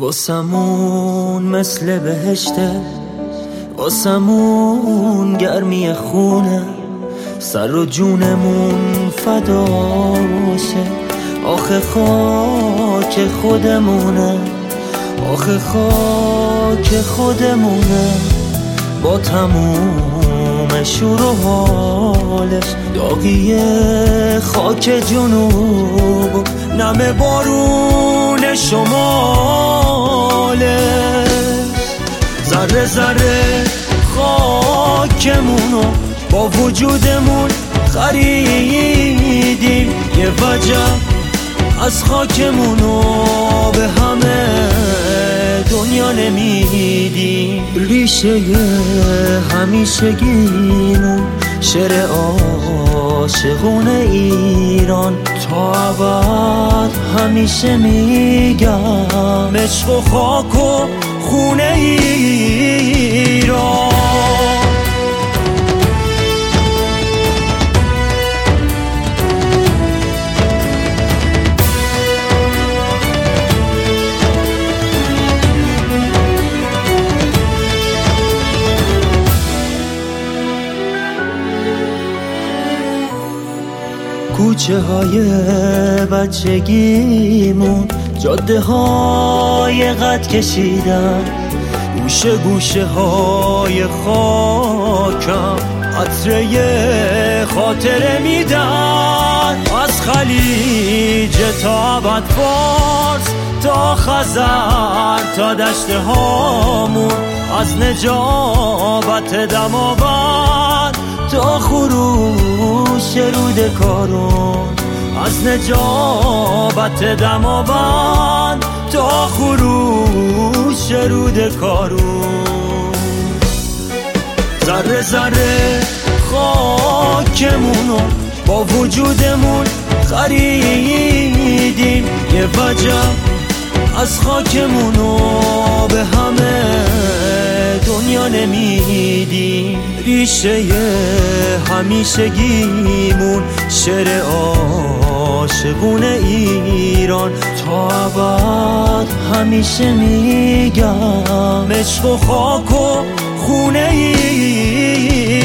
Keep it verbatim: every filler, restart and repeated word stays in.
واسمون مثل بهشته، واسمون گرمی خونه، سر و جونمون فدا باشه. آخه خاک خودمونه، آخه خاک خودمونه، با تموم شور و حالش، داغی خاک جنوب، نم بارون شمالش. ذره ذره خاکمونو با وجودمون خریدیم، یه وجب از خاکمونو به همه دنیا نمیدیم. ریشه همیشگیمون شعر عاشقونه ایران، تا ابد همیشه میگم عشق و خاک و خونه ایران. کوچه های بچگیمون جاده های قد کشیدن، گوشه گوشه های خاکم عطره خاطره میدن. از خلیج تا بدفارس تا خزر تا دشت هامون، از نجابت دماوند تا خروش رود کارون، از نجابت دماوند تا خروش رود کارون. ذره ذره خاکمونو با وجودمون خریدیم، یه وجب از خاکمونو به همه دنیا نمیدیم. ریشه همیشگیمون شعر عاشقونه ایران، تا ابد همیشه میگم عشق و خاک و خونه ایران.